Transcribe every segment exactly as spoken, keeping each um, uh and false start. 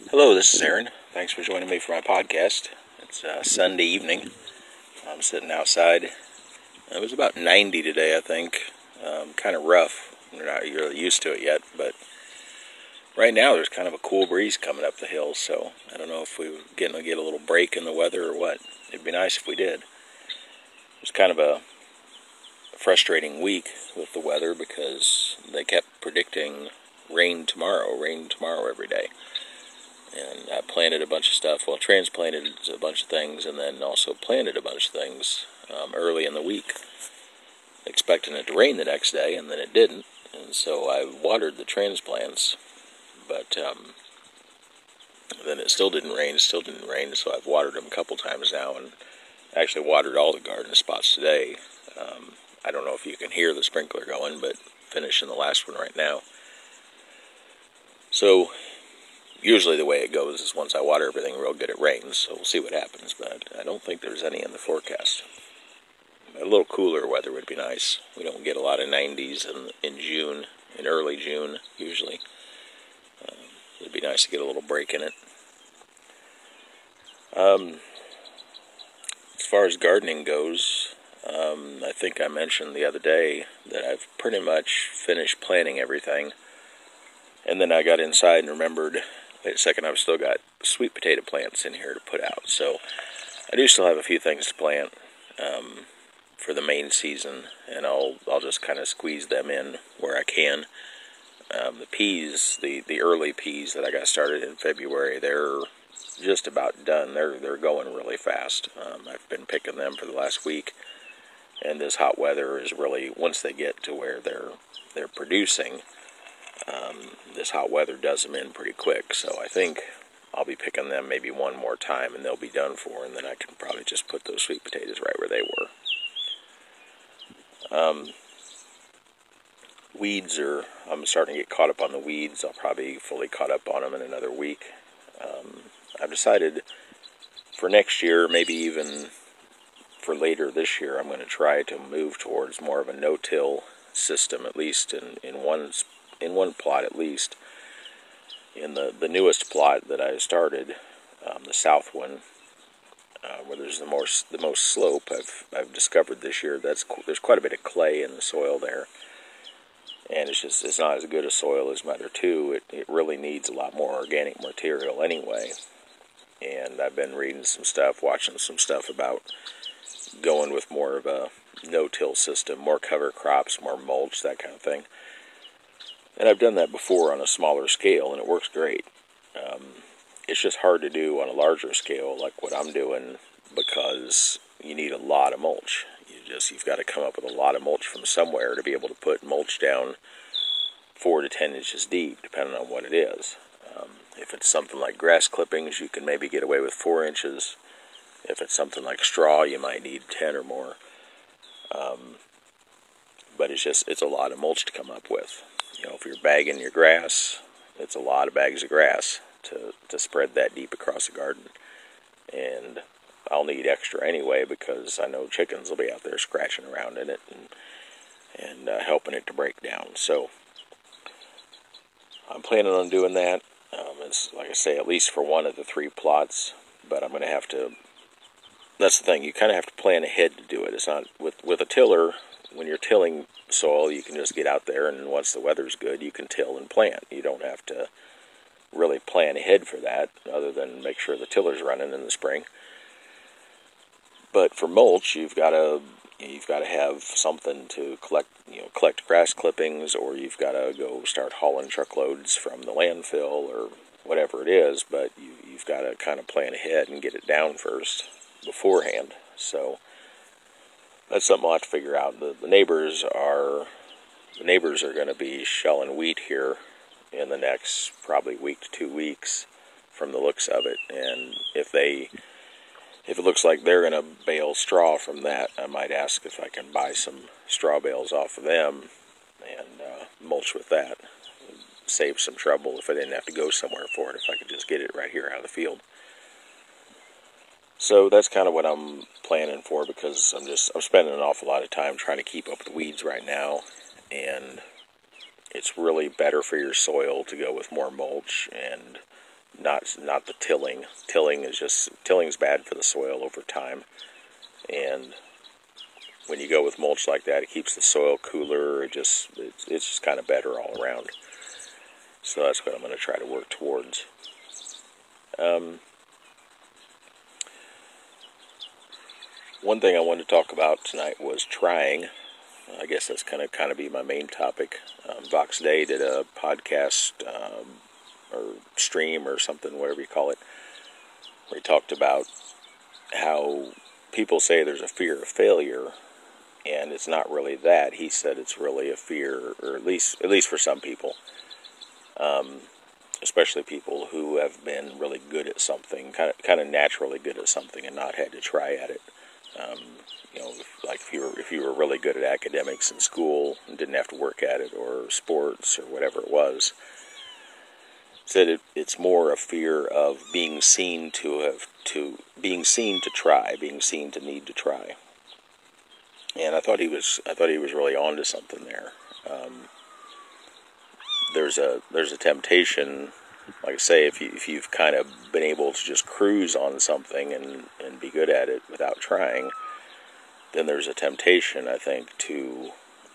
Hello, this is Aaron. Thanks for joining me for my podcast. It's uh, Sunday evening. I'm sitting outside. It was about ninety today, I think. Um, kind of rough. We're not really used to it yet, but right now there's kind of a cool breeze coming up the hill, so I don't know if we were getting to get a little break in the weather or what. It'd be nice if we did. It was kind of a frustrating week with the weather because they kept predicting rain tomorrow, rain tomorrow every day. And I planted a bunch of stuff, well, transplanted a bunch of things, and then also planted a bunch of things um, early in the week, expecting it to rain the next day, and then it didn't. And so I watered the transplants, but um, then it still didn't rain, it still didn't rain, so I've watered them a couple times now, and actually watered all the garden spots today. Um, I don't know if you can hear the sprinkler going, but finishing the last one right now. So usually the way it goes is once I water everything real good, it rains, so we'll see what happens, but I don't think there's any in the forecast. A little cooler weather would be nice. We don't get a lot of nineties in, in June, in early June, usually. Um, it'd be nice to get a little break in it. Um, as far as gardening goes, um, I think I mentioned the other day that I've pretty much finished planting everything, and then I got inside and remembered, wait a second, I've still got sweet potato plants in here to put out. So I do still have a few things to plant um, for the main season, and I'll I'll just kind of squeeze them in where I can. Um, the peas, the, the early peas that I got started in February, they're just about done. They're they're going really fast. Um, I've been picking them for the last week, and this hot weather is really, once they get to where they're they're producing, Um, this hot weather does them in pretty quick, so I think I'll be picking them maybe one more time and they'll be done for, and then I can probably just put those sweet potatoes right where they were. Um, weeds are, I'm starting to get caught up on the weeds. I'll probably be fully caught up on them in another week. Um, I've decided for next year, maybe even for later this year, I'm going to try to move towards more of a no-till system, at least in, in one in one plot at least. In the, the newest plot that I started, um, the south one, uh, where there's the most the most slope, I've I've discovered this year that's there's quite a bit of clay in the soil there, and it's just it's not as good a soil as my other two. It it really needs a lot more organic material anyway. And I've been reading some stuff, watching some stuff about going with more of a no-till system, more cover crops, more mulch, that kind of thing. And I've done that before on a smaller scale, and it works great. Um, it's just hard to do on a larger scale like what I'm doing because you need a lot of mulch. You just, you've got to come up with a lot of mulch from somewhere to be able to put mulch down four to ten inches deep, depending on what it is. Um, if it's something like grass clippings, you can maybe get away with four inches. If it's something like straw, you might need ten or more. Um, but it's just, it's a lot of mulch to come up with. You know, if you're bagging your grass, it's a lot of bags of grass to, to spread that deep across the garden. And I'll need extra anyway because I know chickens will be out there scratching around in it and, and uh, helping it to break down. So I'm planning on doing that. Um, it's, like I say, at least for one of the three plots. But I'm going to have to, that's the thing, you kind of have to plan ahead to do it. It's not, with, with a tiller, when you're tilling soil, you can just get out there, and once the weather's good, you can till and plant. You don't have to really plan ahead for that, other than make sure the tiller's running in the spring. But for mulch, you've got to you've got to have something to collect, you know, collect grass clippings, or you've got to go start hauling truckloads from the landfill or whatever it is. But you, you've got to kind of plan ahead and get it down first beforehand. So that's something I'll have to figure out. The, the neighbors are the neighbors are going to be shelling wheat here in the next probably week to two weeks, from the looks of it. And if they if it looks like they're going to bale straw from that, I might ask if I can buy some straw bales off of them and uh, mulch with that. Save some trouble if I didn't have to go somewhere for it. If I could just get it right here out of the field. So that's kind of what I'm planning for, because I'm just I'm spending an awful lot of time trying to keep up with the weeds right now, and it's really better for your soil to go with more mulch and not not the tilling. Tilling is just tilling's bad for the soil over time, and when you go with mulch like that, it keeps the soil cooler. It just it's, it's just kind of better all around. So that's what I'm going to try to work towards. Um, one thing I wanted to talk about tonight was trying. I guess that's kind of kind of be my main topic. Um, Vox Day did a podcast um, or stream or something, whatever you call it, where he talked about how people say there's a fear of failure, and it's not really that. He said it's really a fear, or at least at least for some people, um, especially people who have been really good at something, kind of kind of naturally good at something, and not had to try at it. Um, you know, like if you were if you were really good at academics in school and didn't have to work at it, or sports, or whatever it was. Said it, it's more a fear of being seen to have to being seen to try, being seen to need to try. And I thought he was I thought he was really onto something there. Um, there's a there's a temptation, like I say, if you if you've kind of been able to just cruise on something and, and be good at it without trying, then there's a temptation, I think, to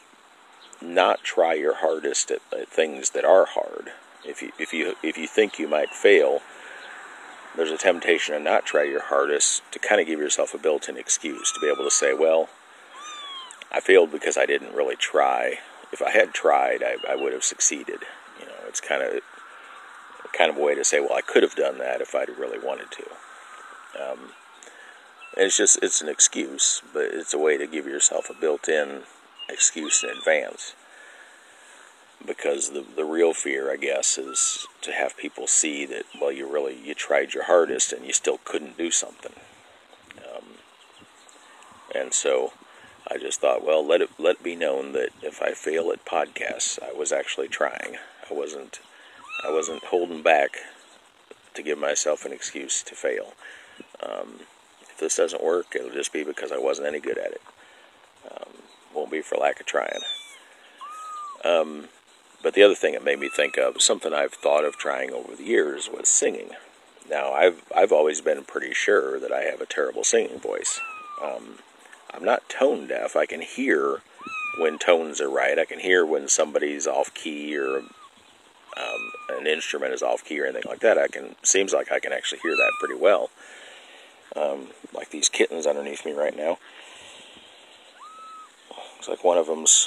not try your hardest at, at things that are hard. If you if you if you think you might fail, there's a temptation to not try your hardest, to kind of give yourself a built-in excuse to be able to say, well, I failed because I didn't really try. If I had tried, I, I would have succeeded. You know, it's kind of kind of a way to say, well, I could have done that if I'd really wanted to. Um, and it's just it's an excuse, but it's a way to give yourself a built-in excuse in advance. Because the the real fear, I guess, is to have people see that, well, you really, you tried your hardest and you still couldn't do something. Um, and so I just thought, well, let it let it be known that if I fail at podcasts, I was actually trying. I wasn't I wasn't holding back to give myself an excuse to fail. Um, if this doesn't work, it'll just be because I wasn't any good at it. Um, won't be for lack of trying. Um, But the other thing it made me think of, something I've thought of trying over the years, was singing. Now, I've I've always been pretty sure that I have a terrible singing voice. Um, I'm not tone deaf. I can hear when tones are right. I can hear when somebody's off key, or um, an instrument is off key, or anything like that. I can seems like I can actually hear that pretty well. Um, like these kittens underneath me right now. Looks like one of them's.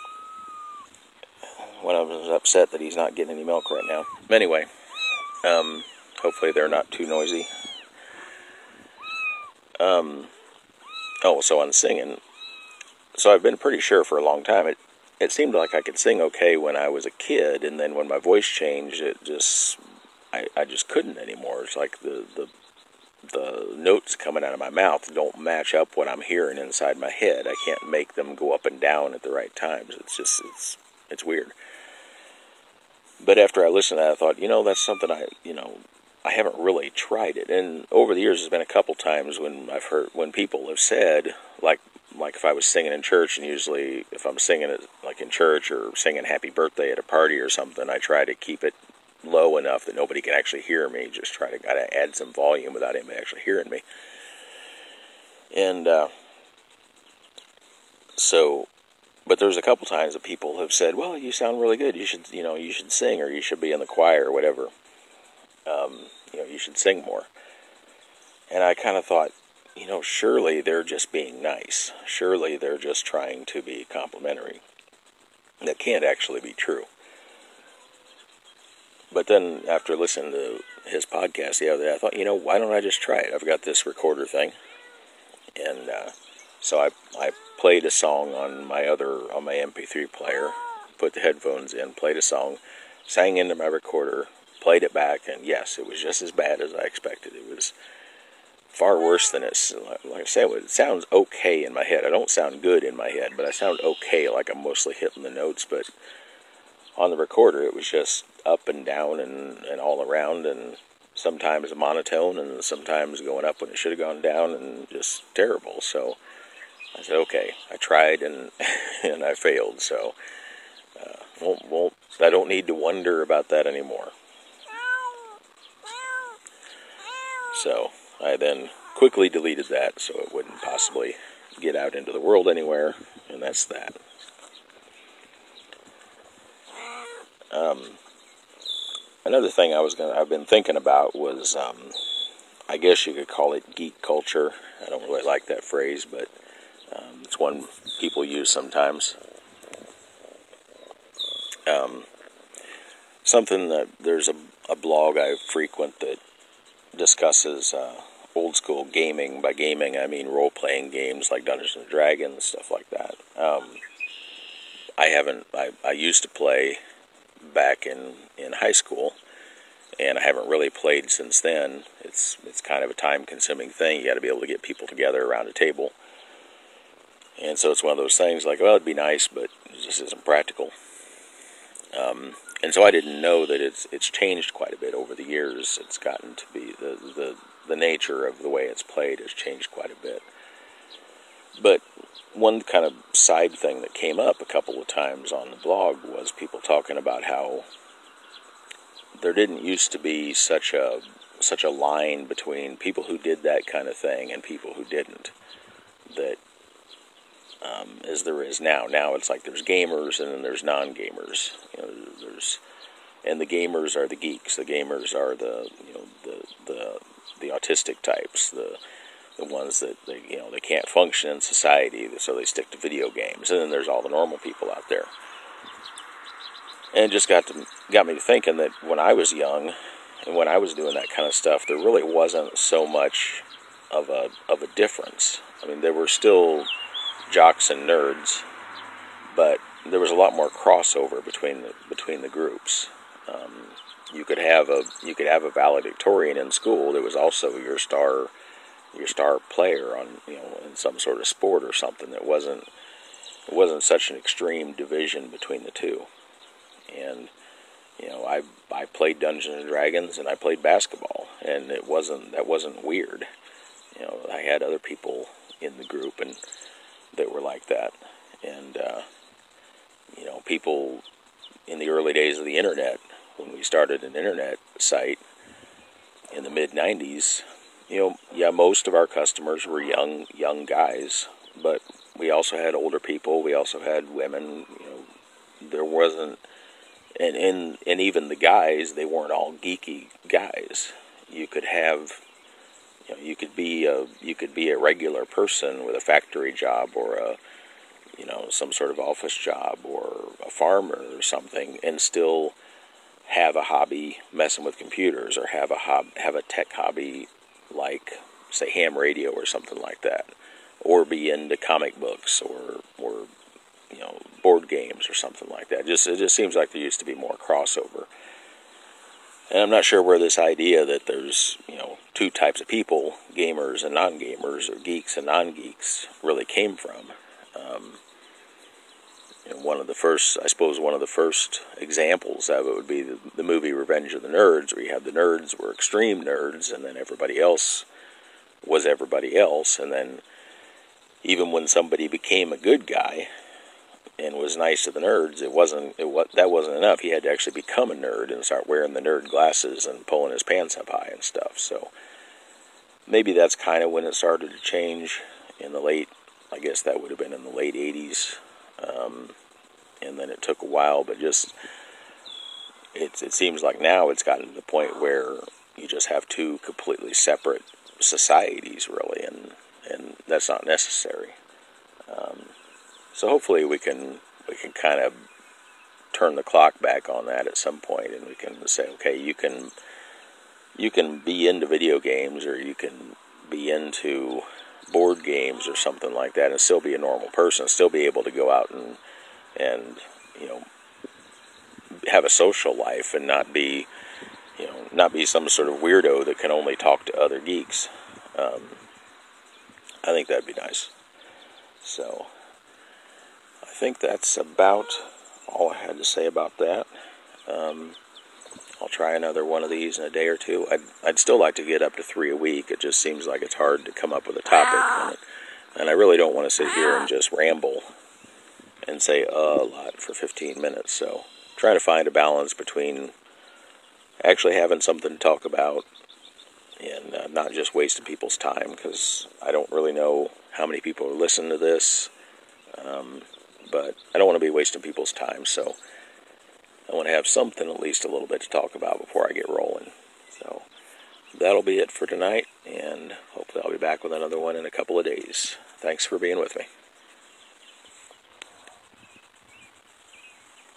One of them is upset that he's not getting any milk right now. Anyway, um, hopefully they're not too noisy. Um, oh, so on singing, so I've been pretty sure for a long time. It it seemed like I could sing okay when I was a kid, and then when my voice changed, it just I, I just couldn't anymore. It's like the the the notes coming out of my mouth don't match up what I'm hearing inside my head. I can't make them go up and down at the right times. It's just it's it's weird. But after I listened to that, I thought, you know, that's something I, you know, I haven't really tried it. And over the years, there's been a couple times when I've heard, when people have said, like, like if I was singing in church, and usually if I'm singing it, like in church, or singing Happy Birthday at a party or something, I try to keep it low enough that nobody can actually hear me. Just try to kind of add some volume without anybody actually hearing me. And uh, so... But there's a couple times that people have said, well, you sound really good. You should, you know, you should sing, or you should be in the choir, or whatever. Um, you know, you should sing more. And I kind of thought, you know, surely they're just being nice. Surely they're just trying to be complimentary. That can't actually be true. But then after listening to his podcast the other day, I thought, you know, why don't I just try it? I've got this recorder thing. And, uh, So I I played a song on my other on my M P three player, put the headphones in, played a song, sang into my recorder, played it back, and yes, it was just as bad as I expected. It was far worse than it's like I said. It sounds okay in my head. I don't sound good in my head, but I sound okay, like I'm mostly hitting the notes. But on the recorder, it was just up and down and, and all around, and sometimes monotone, and sometimes going up when it should have gone down, and just terrible. So I said, okay, I tried, and and I failed, so uh, won't, won't, I don't need to wonder about that anymore. So I then quickly deleted that so it wouldn't possibly get out into the world anywhere, and that's that. Um, another thing I was gonna, I've been thinking about was, um, I guess you could call it geek culture. I don't really like that phrase, but um, it's one people use sometimes. Um, something that there's a, a blog I frequent that discusses uh, old school gaming. By gaming, I mean role-playing games like Dungeons and Dragons, stuff like that. Um, I haven't, I, I used to play back in, in high school, and I haven't really played since then. It's it's kind of a time-consuming thing. You got to be able to get people together around a table. And so it's one of those things like, well, it'd be nice, but it just isn't practical. Um, and so I didn't know that it's it's changed quite a bit over the years. It's gotten to be, the, the, the nature of the way it's played has changed quite a bit. But one kind of side thing that came up a couple of times on the blog was people talking about how there didn't used to be such a such a line between people who did that kind of thing and people who didn't, that um, as there is now. Now it's like there's gamers and then there's non-gamers. You know, there's and the gamers are the geeks. The gamers are the you know the the the autistic types. The the ones that they you know they can't function in society, so they stick to video games. And then there's all the normal people out there. And it just got to got me to thinking that when I was young, and when I was doing that kind of stuff, there really wasn't so much of a of a difference. I mean, there were still jocks and nerds, but there was a lot more crossover between the between the groups. Um, you could have a you could have a valedictorian in school that was also your star your star player on you know in some sort of sport or something. It wasn't it wasn't such an extreme division between the two. And you know, I I played Dungeons and Dragons and I played basketball, and it wasn't that wasn't weird. You know, I had other people in the group and that were like that, and uh, you know, people in the early days of the internet, when we started an internet site in the mid nineties, you know, yeah, most of our customers were young young guys, but we also had older people. We also had women. You know, there wasn't. And, and and even the guys, they weren't all geeky guys. You could have, you know, you could be a you could be a regular person with a factory job or a, you know, some sort of office job or a farmer or something, and still have a hobby messing with computers, or have a hob have a tech hobby like, say, ham radio or something like that, or be into comic books or or you know, board games or something like that. Just it just seems like there used to be more crossover. And I'm not sure where this idea that there's, you know, two types of people, gamers and non-gamers, or geeks and non-geeks, really came from. Um, you know, one of the first, I suppose one of the first examples of it would be the, the movie Revenge of the Nerds, where you had the nerds were extreme nerds, and then everybody else was everybody else. And then even when somebody became a good guy and was nice to the nerds, it wasn't it was that wasn't enough. He had to actually become a nerd and start wearing the nerd glasses and pulling his pants up high and stuff. So maybe that's kind of when it started to change in the late, I guess that would have been in the late eighties, um, and then it took a while. But just it it seems like now it's gotten to the point where you just have two completely separate societies, really, and and that's not necessary. Um, So hopefully we can we can kind of turn the clock back on that at some point, and we can say, okay, you can you can be into video games, or you can be into board games or something like that, and still be a normal person, still be able to go out and and you know have a social life, and not be you know not be some sort of weirdo that can only talk to other geeks. Um, I think that'd be nice. So I think that's about all I had to say about that. Um, I'll try another one of these in a day or two. I'd, I'd still like to get up to three a week. It just seems like it's hard to come up with a topic. And, it, and I really don't want to sit here and just ramble and say uh, a lot for fifteen minutes. So trying to find a balance between actually having something to talk about and uh, not just wasting people's time, because I don't really know how many people are listening to this, um, but I don't want to be wasting people's time, so I want to have something, at least a little bit, to talk about before I get rolling. So that'll be it for tonight, and hopefully I'll be back with another one in a couple of days. Thanks for being with me.